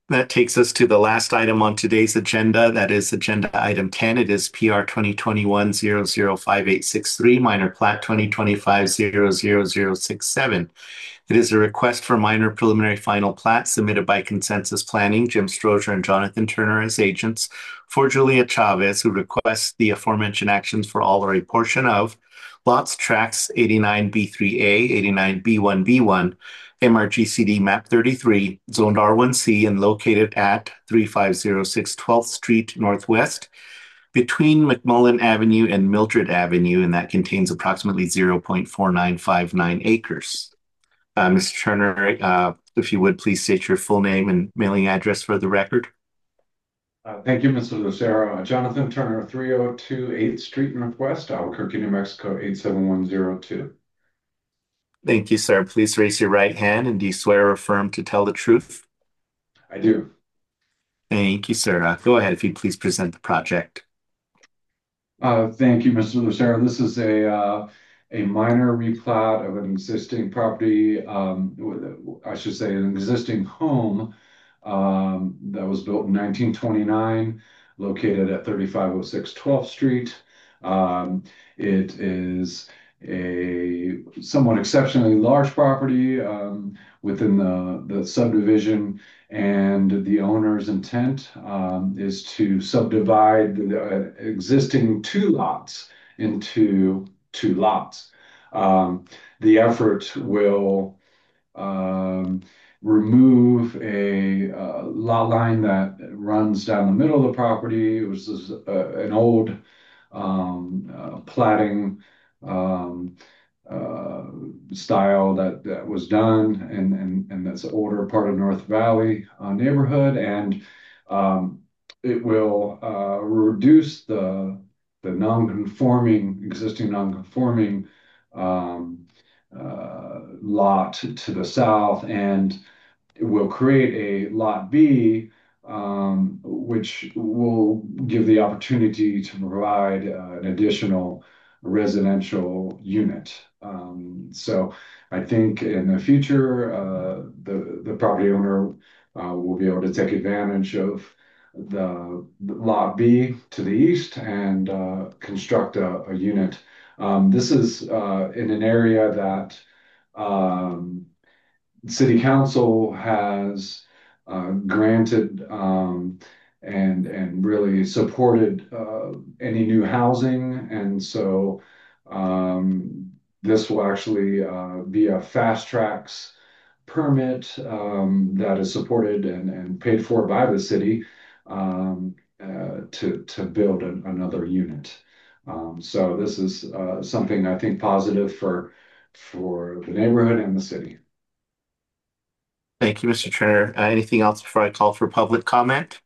That takes us to the last item on today's agenda. That is agenda item 10. It is PR 2021-005863, minor plat 2025-00067. It is a request for minor preliminary final plat submitted by Consensus Planning, Jim Strozier and Jonathan Turner as agents for Julia Chavez, who requests the aforementioned actions for all or a portion of lots, tracts 89B3A, 89B1B1, MRGCD map 33, zoned R1C and located at 3506 12th Street Northwest between McMullen Avenue and Mildred Avenue, and that contains approximately 0.4959 acres. Mr. Turner, if you would please state your full name and mailing address for the record. Thank you, Mr. Lucero. Jonathan Turner, 302 8th Street Northwest, Albuquerque, New Mexico, 87102. Thank you, sir. Please raise your right hand, and do you swear or affirm to tell the truth? I do. Thank you, sir. Go ahead if you'd please present the project. Thank you, Mr. Lucero. This is a minor replat of an existing property, I should say an existing home that was built in 1929, located at 3506 12th Street. It is a somewhat exceptionally large property within the subdivision, and the owner's intent is to subdivide the existing two lots into two lots. The effort will remove a lot line that runs down the middle of the property. It was an old platting um, uh, style that was done, and that's an older part of North Valley neighborhood, and it will reduce the non-conforming existing non-conforming um, lot to the south, and it will create a lot B, which will give the opportunity to provide an additional residential unit. So I think in the future, the property owner will be able to take advantage of the lot B to the east and construct a unit. This is in an area that um, city council has granted and really supported any new housing, and so this will actually be a fast tracks permit that is supported and paid for by the city to build another unit. So this is something I think positive for the neighborhood and the city. Thank you, Mr. Turner. Anything else before I call for public comment?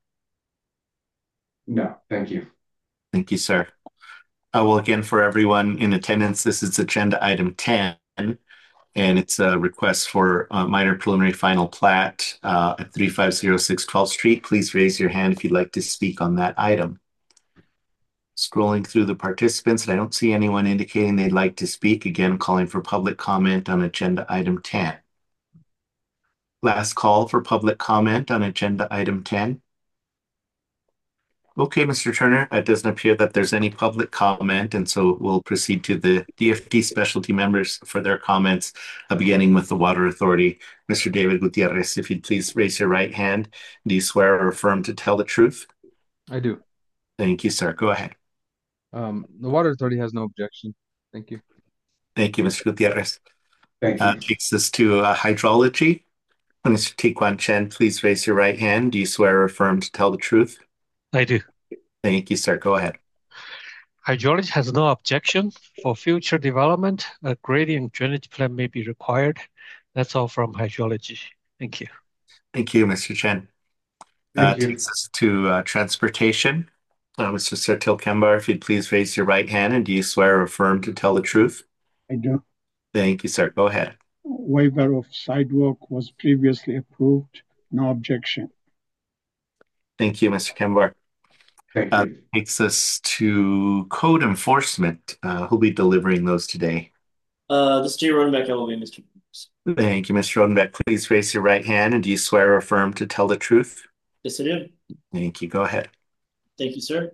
No, thank you. Thank you, sir. Well, again, for everyone in attendance, this is agenda item 10, and it's a request for minor preliminary final plat at 3506 12th Street. Please raise your hand if you'd like to speak on that item. Scrolling through the participants, and I don't see anyone indicating they'd like to speak. Again, calling for public comment on agenda item 10. Last call for public comment on agenda item 10. Okay, Mr. Turner, it doesn't appear that there's any public comment, and so we'll proceed to the DFT specialty members for their comments, beginning with the Water Authority. Mr. David Gutierrez, if you'd please raise your right hand. Do you swear or affirm to tell the truth? I do. Thank you, sir. Go ahead. The Water Authority has no objection. Thank you. Thank you, Mr. Gutierrez. Thank you. Takes us to hydrology. Mr. Tequan Chen, please raise your right hand. Do you swear or affirm to tell the truth? I do. Thank you, sir. Go ahead. Hydrology has no objection. For future development, a gradient drainage plan may be required. That's all from hydrology. Thank you. Thank you, Mr. Chen. Thank you. Takes us to transportation. Mr. Sertil Kembar, if you'd please raise your right hand, and do you swear or affirm to tell the truth? I do. Thank you, sir. Go ahead. Waiver of sidewalk was previously approved. No objection. Thank you, Mr. Kembar. Thank you. Takes us to code enforcement. Who'll be delivering those today? This is Jay Rodenbeck, LOA, Mr. Thank you, Mr. Rodenbeck. Please raise your right hand, and do you swear or affirm to tell the truth? Yes, I do. Thank you. Go ahead. Thank you, sir.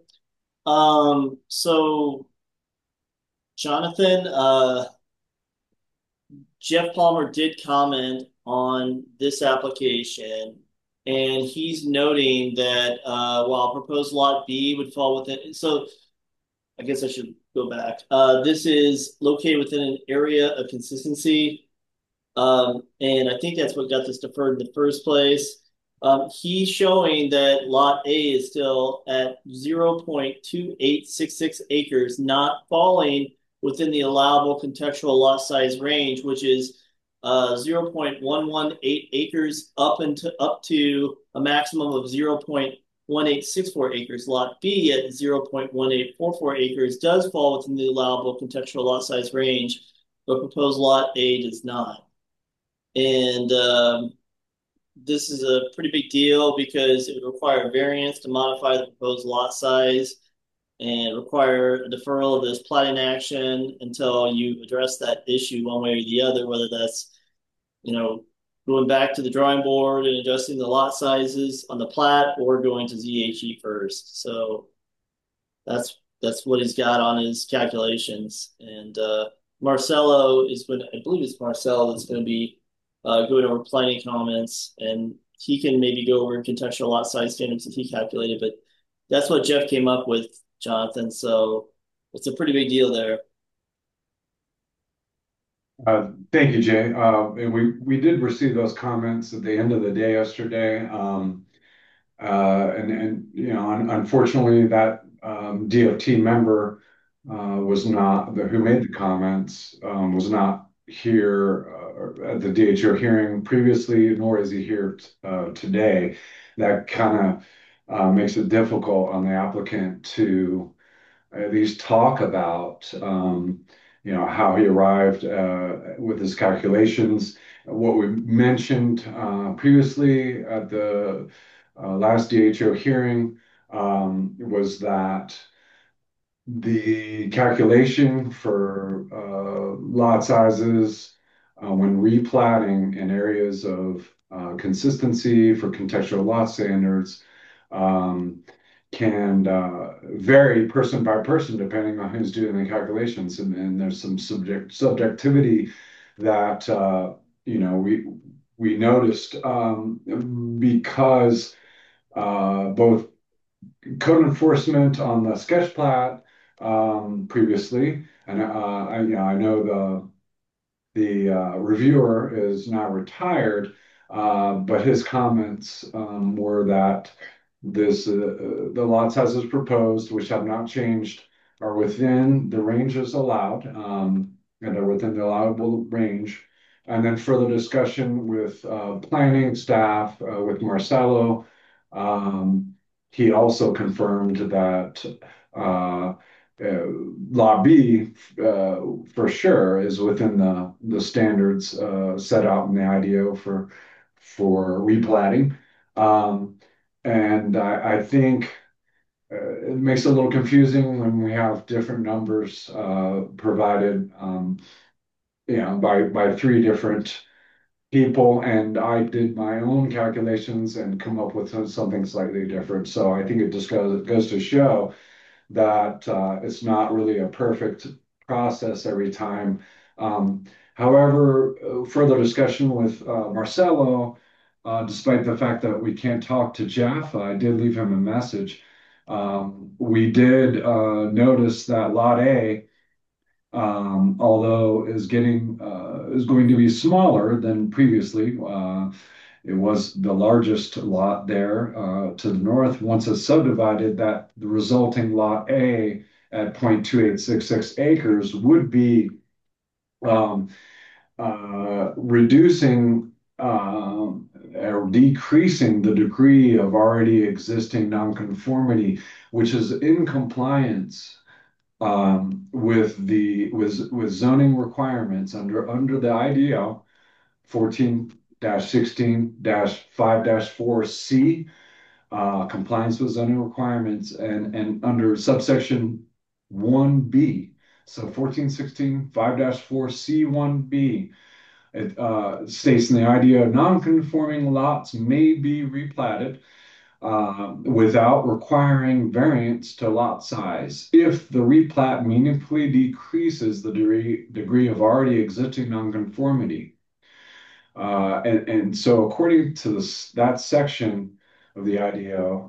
So Jonathan, Jeff Palmer did comment on this application, and he's noting that while proposed lot B would fall within, so I guess I should go back. This is located within an area of consistency, and I think that's what got this deferred in the first place. He's showing that lot A is still at 0.2866 acres, not falling within the allowable contextual lot size range, which is 0.118 acres up to a maximum of 0.1864 acres. Lot B at 0.1844 acres does fall within the allowable contextual lot size range, but proposed lot A does not. And this is a pretty big deal because it would require a variance to modify the proposed lot size and require a deferral of this platting action until you address that issue one way or the other, whether that's, going back to the drawing board and adjusting the lot sizes on the plat or going to ZHE first. So that's what he's got on his calculations. And Marcelo is going to, I believe it's Marcelo that's going to be going over planning comments, and he can maybe go over contextual lot size standards that he calculated. But that's what Jeff came up with, Jonathan. So it's a pretty big deal there. Thank you, Jay. And we did receive those comments at the end of the day yesterday. Unfortunately, that DOT member was not who made the comments was not here at the DHO hearing previously, nor is he here today. That kind of makes it difficult on the applicant to at least talk about how he arrived with his calculations. What we mentioned previously at the last DHO hearing was that the calculation for lot sizes when replatting in areas of consistency for contextual lot standards can vary person by person depending on who's doing the calculations, and there's some subjectivity that we noticed because both code enforcement on the sketch plat previously, and I know the reviewer is now retired, but his comments were that the lot sizes proposed, which have not changed, are within the ranges allowed, and are within the allowable range. And then further discussion with planning staff, with Marcelo, he also confirmed that Lot B for sure is within the standards set out in the IDO for replatting. And I think it makes it a little confusing when we have different numbers provided, by three different people, and I did my own calculations and come up with something slightly different. So I think it just goes to show that it's not really a perfect process every time. However, further discussion with Marcelo, despite the fact that we can't talk to Jeff, I did leave him a message. We did notice that Lot A, although is going to be smaller than previously. It was the largest lot there to the north. Once it's subdivided, that the resulting Lot A at 0.2866 acres would be reducing or decreasing the degree of already existing nonconformity, which is in compliance with zoning requirements under the IDO 14-16-5-4C, compliance with zoning requirements, and under subsection 1B. So 14-16-5-4C1B, it states in the IDO non-conforming lots may be replatted without requiring variance to lot size if the replat meaningfully decreases the degree of already existing nonconformity. And so according to that section of the IDO,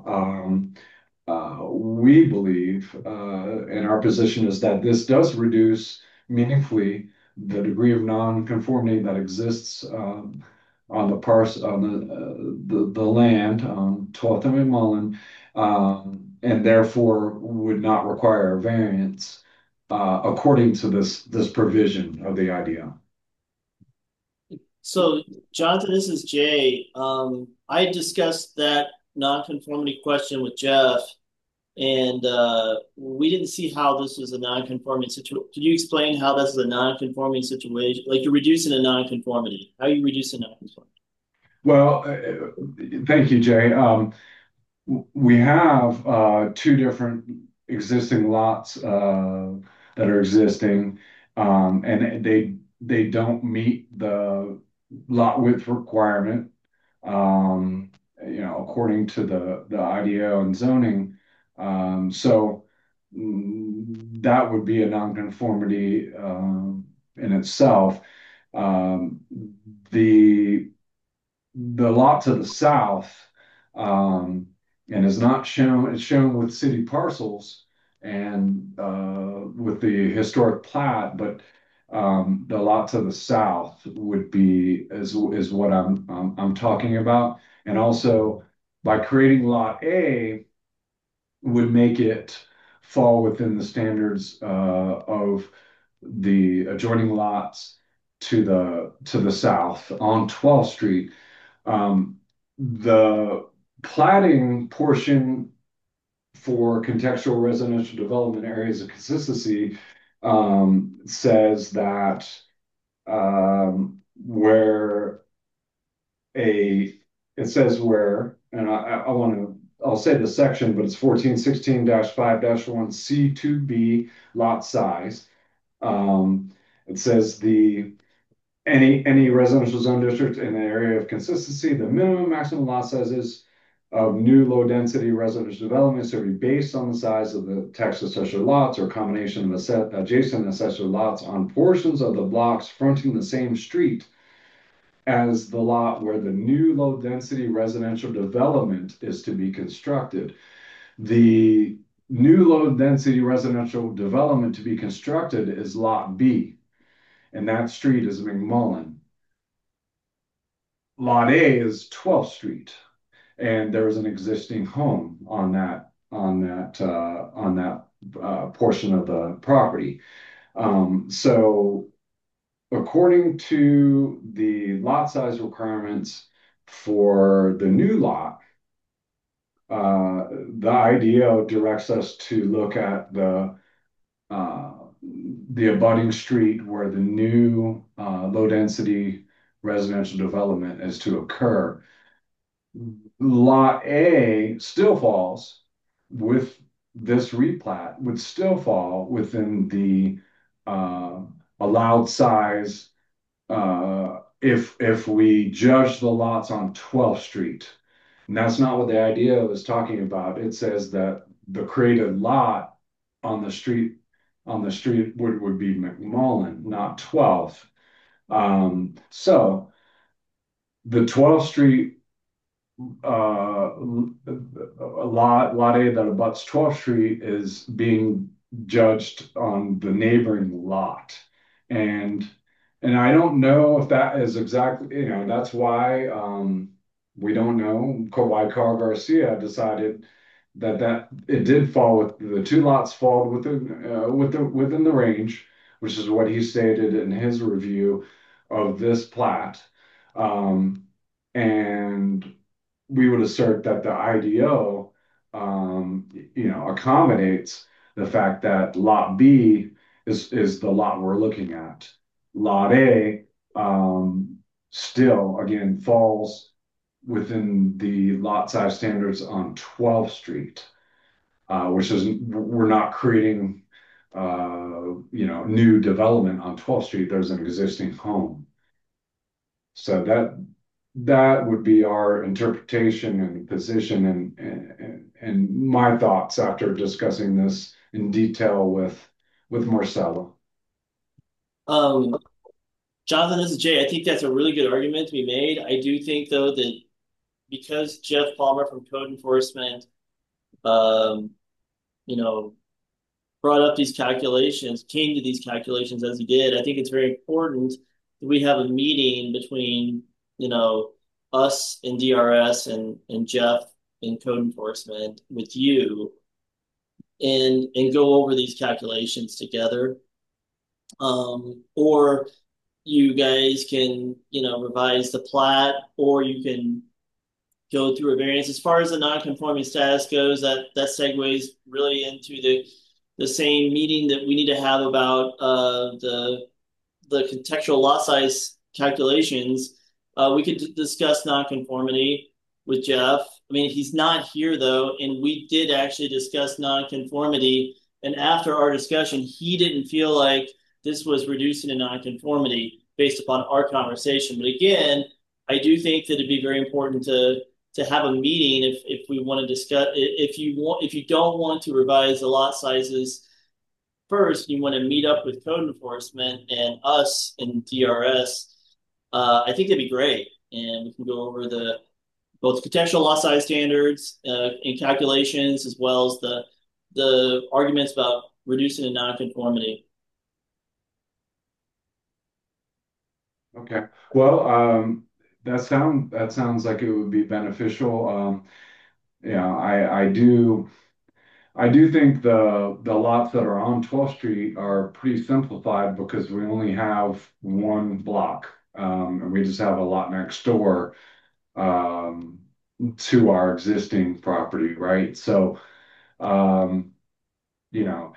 we believe, and our position is that this does reduce meaningfully the degree of nonconformity that exists on the the land on 12th and McMullen, and therefore would not require a variance according to this provision of the IDO. So, Jonathan, this is Jay. I discussed that nonconformity question with Jeff, and we didn't see how this was a nonconforming situation. Could you explain how this is a nonconforming situation? Like you're reducing a nonconformity. How are you reducing nonconformity? Well, thank you, Jay. We have two different existing lots that are existing, and they don't meet the lot width requirement, according to the IDO and zoning. So that would be a nonconformity in itself. Um, the the lot to the south, and is not shown, it's shown with city parcels and with the historic plat, but the lot to the south would be is what I'm talking about. And also by creating lot A would make it fall within the standards of the adjoining lots to the south on 12th Street. The platting portion for contextual residential development areas of consistency says that where it says where, and I'll say the section, but it's 1416-5-1 C2B lot size. It says any residential zone district in the area of consistency, the minimum maximum lot sizes of new low density residential developments are based on the size of the tax assessor lots or combination of adjacent assessor lots on portions of the blocks fronting the same street as the lot where the new low density residential development is to be constructed. The new low density residential development to be constructed is lot B, and that street is McMullen. Lot A is 12th Street, and there's an existing home on that portion of the property. So according to the lot size requirements for the new lot, the IDO directs us to look at the abutting street where the new low density residential development is to occur. Lot A still falls with this replat, would still fall within the allowed size if we judge the lots on 12th Street. And that's not what the IDO is talking about. It says that the created lot on the street would be McMullen, not 12th. So the 12th Street lot A that abuts 12th Street is being judged on the neighboring lot. And I don't know if that is exactly, that's why we don't know why Carl Garcia decided that it did fall with the two lots fall within the range, which is what he stated in his review of this plat. And we would assert that the IDO, accommodates the fact that lot B is the lot we're looking at. Lot A still, again, falls within the lot size standards on 12th Street, which is, we're not creating, new development on 12th Street. There's an existing home. So that would be our interpretation and position and my thoughts after discussing this in detail with Marcella. Jonathan, this is Jay. I think that's a really good argument to be made. I do think, though, that because Jeff Palmer from Code Enforcement, um, you know, brought up these calculations, came to these calculations as he did, I think it's very important that we have a meeting between, us and DRS and Jeff in Code Enforcement with you and go over these calculations together. Or you guys can, revise the plat, or you can go through a variance. As far as the non-conforming status goes, that segues really into the same meeting that we need to have about the contextual lot size calculations. We could discuss non-conformity with Jeff. I mean, he's not here though, and we did actually discuss non-conformity. And after our discussion, he didn't feel like this was reducing a non-conformity based upon our conversation. But again, I do think that it'd be very important to have a meeting if we want to discuss. If you don't want to revise the lot sizes first, you want to meet up with code enforcement and us and DRS. I think that'd be great, and we can go over both contextual lot size standards and calculations, as well as the arguments about reducing the nonconformity. Okay. Well, that sounds like it would be beneficial. I do think the lots that are on 12th Street are pretty simplified because we only have one block, and we just have a lot next door um, to our existing property, right? So, um, you know,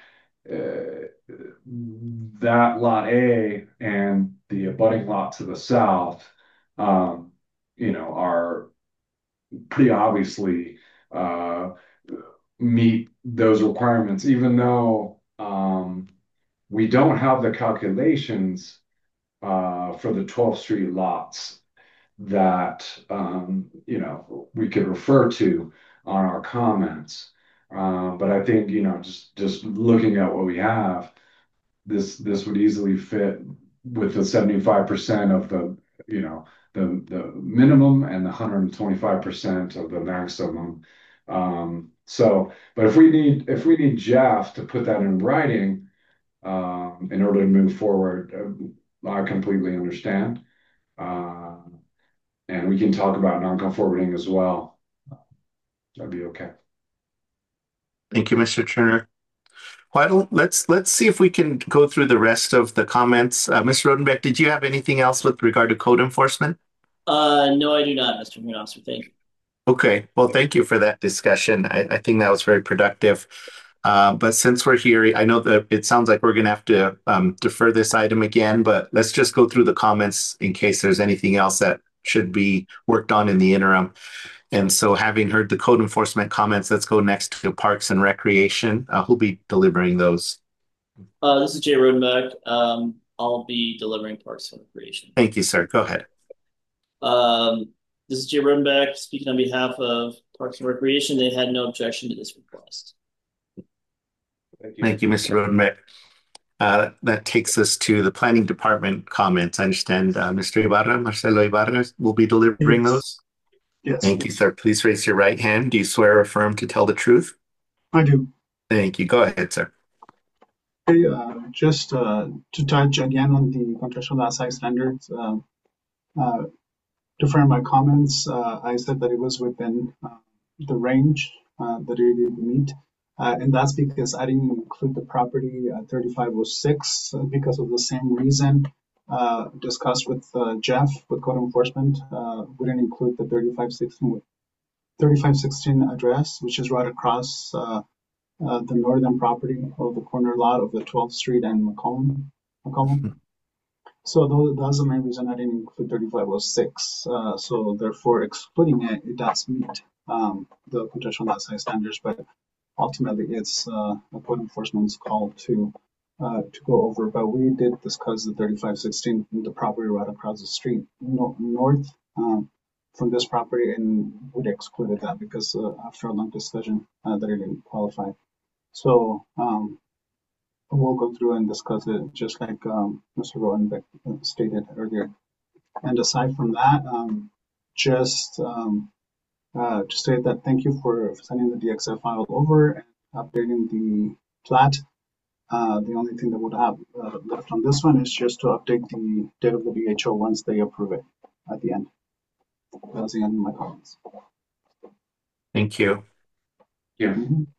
that lot A and the abutting lot to the south, um, are pretty obviously uh, meet those requirements, even though we don't have the calculations for the 12th Street lots that we could refer to on our comments. But I think just looking at what we have, this would easily fit with the 75% of the the minimum and the 125% of the maximum. But if we need Jeff to put that in writing in order to move forward, I completely understand. And we can talk about non-conforming as well. That'd be okay. Thank you, Mr. Turner. Let's see if we can go through the rest of the comments. Mr. Rodenbeck, did you have anything else with regard to code enforcement? No, I do not, Mr. Hearing Officer. Thank you. Okay, well, thank you for that discussion. I think that was very productive. But since we're here, I know that it sounds like we're going to have to defer this item again, but let's just go through the comments in case there's anything else that should be worked on in the interim. And so having heard the code enforcement comments, let's go next to Parks and Recreation. Who'll be delivering those? This is Jay Rodenbeck. I'll be delivering Parks and Recreation. Thank you, sir. Go ahead. This is Jay Rodenbeck speaking on behalf of Parks and Recreation. They had no objection to this request. Thank you, Mr. Rodenbeck. That takes us to the Planning Department comments. I understand Mr. Ibarra, Marcelo Ibarra, will be delivering those. Yes. Thank you, sir. Please raise your right hand. Do you swear or affirm to tell the truth? I do. Thank you. Go ahead, sir. Okay, just to touch again on the contextual lot size standards, to frame my comments, I said that it was within the range that it would meet. And that's because I didn't include the property 3506 because of the same reason discussed with Jeff with code enforcement. We didn't include the 3516 address, which is right across the northern property of the corner lot of the 12th Street and McCollum. So that's the main reason I didn't include 3506. So therefore, excluding it, it does meet the contextual lot size standards, but ultimately it's a code enforcement's call to go over. But we did discuss the 3516, the property right across the street north from this property, and would excluded that because after a long discussion, that it didn't qualify. So we'll go through and discuss it just like Mr. Rodenbeck stated earlier. And aside from that, just to say that thank you for sending the DXF file over and updating the plat. The only thing that would have left on this one is just to update the date of the DHO once they approve it at the end. That's the end of my comments. Thank you. Yeah.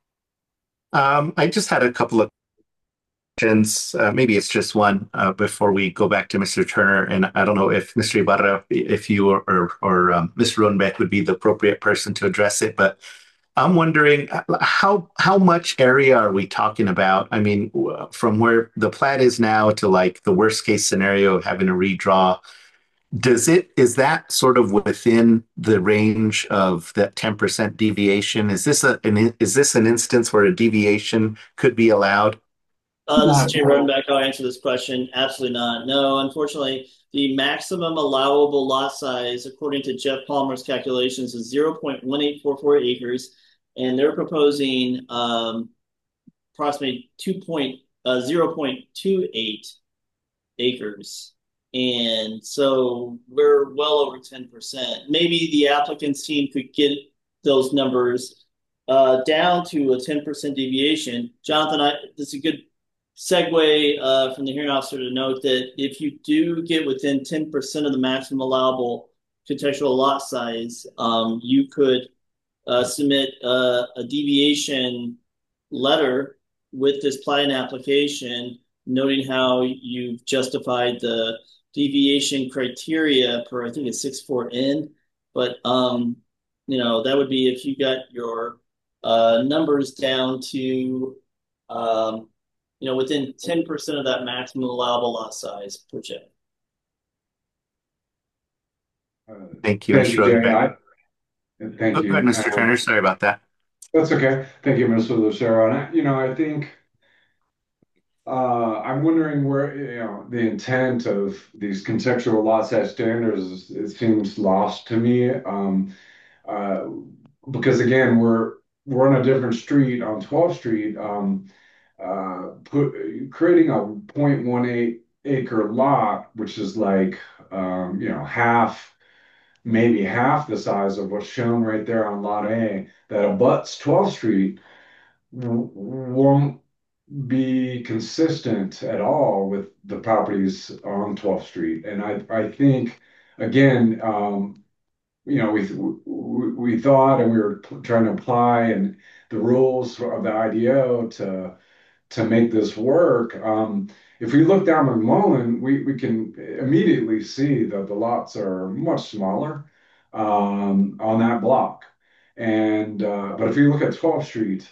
I just had a couple of questions. Maybe it's just one before we go back to Mr. Turner. And I don't know if Mr. Ibarra, if you or Mr. Rodenbeck would be the appropriate person to address it, but I'm wondering how much area are we talking about? I mean, from where the plat is now to like the worst case scenario of having to redraw, is that sort of within the range of that 10% deviation? Is this an instance where a deviation could be allowed? This is Jay Rodenbeck. I'll answer this question. Absolutely not. No, unfortunately, the maximum allowable lot size, according to Jeff Palmer's calculations, is 0.1844 acres, and they're proposing approximately 0.28 acres. And so we're well over 10%. Maybe the applicant's team could get those numbers down to a 10% deviation. Jonathan, this is a good segue from the hearing officer to note that if you do get within 10% of the maximum allowable contextual lot size, you could submit a deviation letter with this plan application, noting how you've justified the deviation criteria per, I think it's 64N, but that would be if you got your numbers down to within 10% of that maximum allowable lot size per chip. Thank you, Thank you, Jay. Thank you. Go ahead, Mr. Turner. Sorry about that. That's okay. Thank you, Mr. Lucero. And I think I'm wondering where the intent of these contextual lot size standards it seems lost to me. Because again, we're on a different street on 12th Street. Creating a 0.18 acre lot, which is like maybe half the size of what's shown right there on Lot A, that abuts 12th Street, won't be consistent at all with the properties on 12th Street. And I think again, we thought and we were trying to apply and the rules of the IDO to make this work. If we look down McMullen, we can immediately see that the lots are much smaller on that block. And but if you look at 12th Street,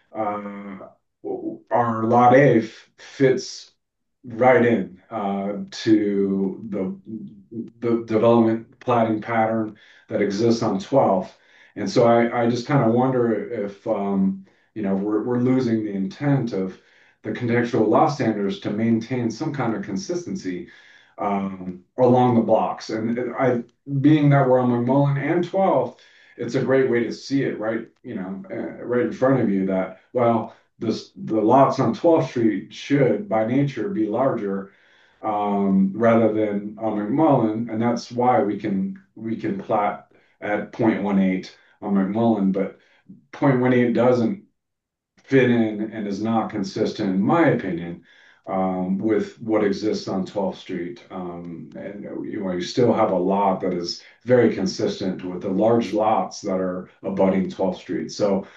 our Lot A fits right in to the development planning pattern that exists on 12th. And so I just kind of wonder if we're losing the intent of the contextual law standards to maintain some kind of consistency along the blocks. And being that we're on McMullen and 12th, it's a great way to see it right in front of you that, well, the lots on 12th Street should by nature be larger rather than on McMullen. And that's why we can plat at 0.18 on McMullen, but 0.18 doesn't fit in and is not consistent, in my opinion, with what exists on 12th Street. And you still have a lot that is very consistent with the large lots that are abutting 12th Street. So,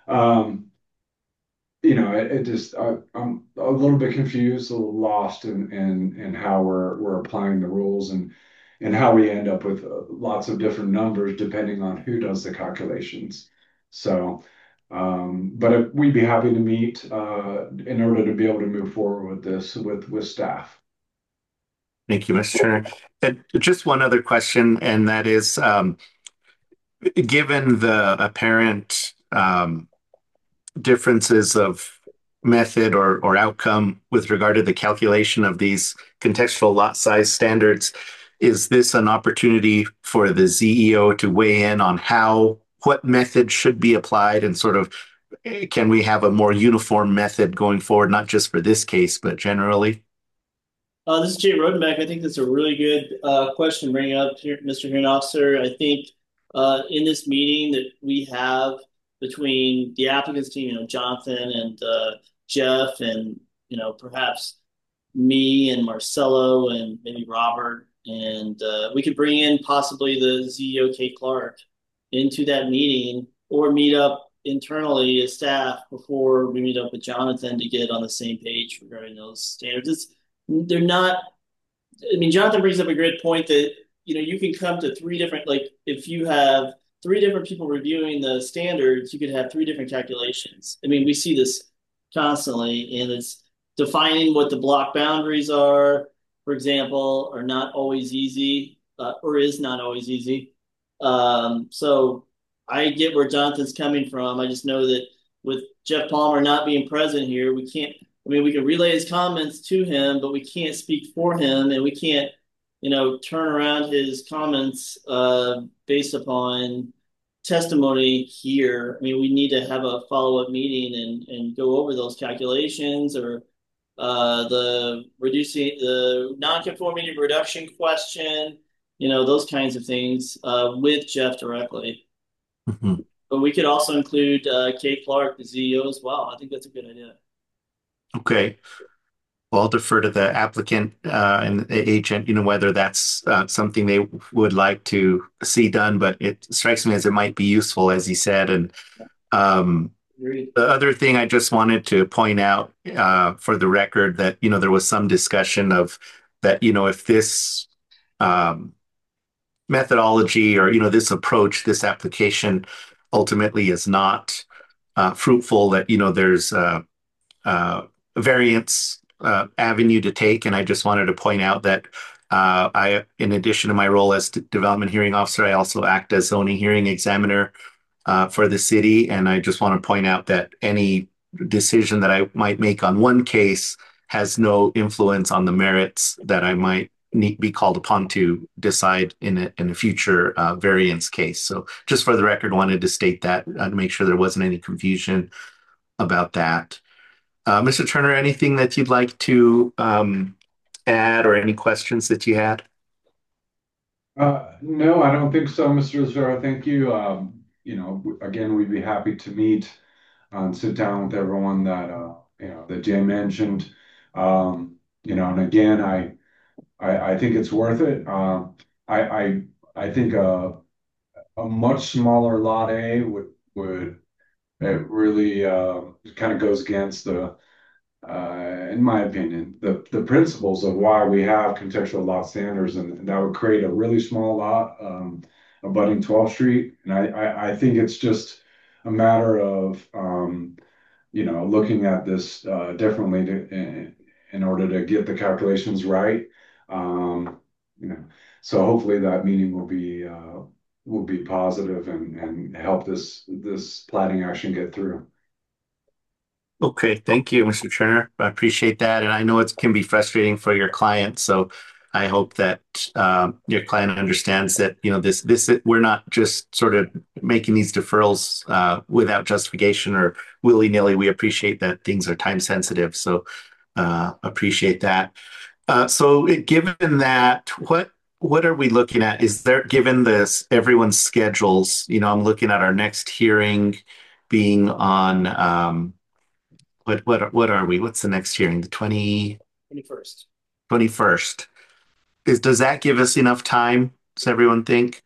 it just I'm a little bit confused, a little lost in how we're applying the rules and how we end up with lots of different numbers depending on who does the calculations. So. But we'd be happy to meet in order to be able to move forward with this with staff. Thank you, Mr. Turner. And just one other question, and that is, given the apparent differences of method or outcome with regard to the calculation of these contextual lot size standards, is this an opportunity for the ZEO to weigh in on what method should be applied and sort of can we have a more uniform method going forward, not just for this case, but generally? This is Jay Rodenbeck. I think that's a really good question to bring up here, Mr. Hearing Officer. I think in this meeting that we have between the applicants team, Jonathan and Jeff, and perhaps me and Marcelo and maybe Robert, and we could bring in possibly the ZEO Kate Clark into that meeting or meet up internally as staff before we meet up with Jonathan to get on the same page regarding those standards. They're not. I mean, Jonathan brings up a great point that you can come to three different, like if you have three different people reviewing the standards, you could have three different calculations. I mean, we see this constantly, and it's defining what the block boundaries are, for example, are not always easy, or is not always easy. So I get where Jonathan's coming from. I just know that with Jeff Palmer not being present here, we can't. I mean, we can relay his comments to him, but we can't speak for him, and we can't, turn around his comments based upon testimony here. I mean, we need to have a follow-up meeting and go over those calculations or the non-conformity reduction question, those kinds of things with Jeff directly. Mm-hmm. But we could also include Kate Clark, the ZEO, as well. I think that's a good idea. Okay. Well, I'll defer to the applicant and the agent, whether that's something they would like to see done, but it strikes me as it might be useful, as he said. And the other thing I just wanted to point out for the record that, there was some discussion of that, if this methodology or, this approach, this application ultimately is not fruitful, that, there's a variance avenue to take. And I just wanted to point out that in addition to my role as development hearing officer, I also act as zoning hearing examiner for the city. And I just want to point out that any decision that I might make on one case has no influence on the merits that I might be called upon to decide in a future variance case. So just for the record, wanted to state that to make sure there wasn't any confusion about that. Mr. Turner, anything that you'd like to add or any questions that you had? No, I don't think so, Mr. Zara. Thank you. Again, we'd be happy to meet and sit down with everyone that Jay mentioned. And again, I think it's worth it. I think a much smaller lot A would it really kind of goes against in my opinion, the principles of why we have contextual lot standards, and that would create a really small lot abutting 12th Street. And I think it's just a matter of looking at this differently in order to get the calculations right. So hopefully that meeting will be positive and help this plating action get through. Okay, thank you, Mr. Turner. I appreciate that. And I know it can be frustrating for your client. So I hope that your client understands that, this we're not just sort of making these deferrals without justification or willy-nilly. We appreciate that things are time sensitive. So appreciate that. So given that, what are we looking at? Given this, everyone's schedules, I'm looking at our next hearing being on, what are we? What's the next hearing? The 21st. 21st. Does that give us enough time? Does everyone think?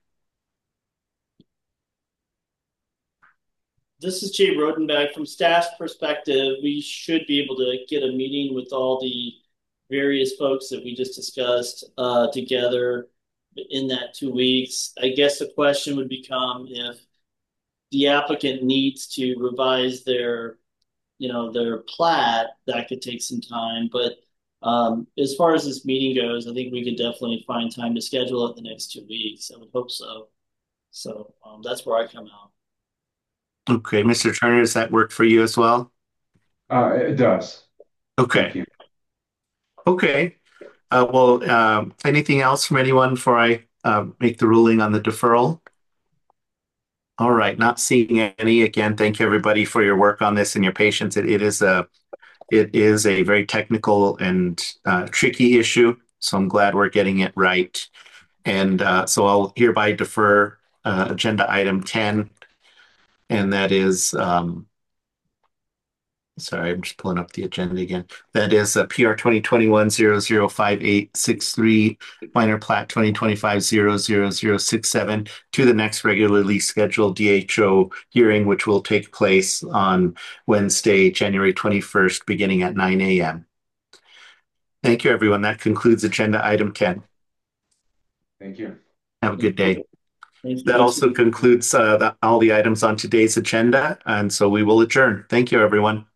This is Jay Rodenbeck. From staff's perspective, we should be able to get a meeting with all the various folks that we just discussed together in that 2 weeks. I guess the question would become if the applicant needs to revise their plat, that could take some time. But as far as this meeting goes, I think we could definitely find time to schedule it the next 2 weeks. I would hope so. So that's where I come out. Okay, Mr. Turner, does that work for you as well? It does. Okay. Thank you. Okay. Anything else from anyone before I make the ruling on the deferral? All right, not seeing any. Again, thank you everybody for your work on this and your patience. It is a very technical and tricky issue, so I'm glad we're getting it right. And so I'll hereby defer agenda item 10, and that is sorry, I'm just pulling up the agenda again. That is PR 2021-005863, minor plat 2025-00067 to the next regularly scheduled DHO hearing, which will take place on Wednesday, January 21st, beginning at 9 a.m. Thank you, everyone. That concludes agenda item 10. Thank you. Have a good day. Thank you. That also concludes all the items on today's agenda, and so we will adjourn. Thank you, everyone.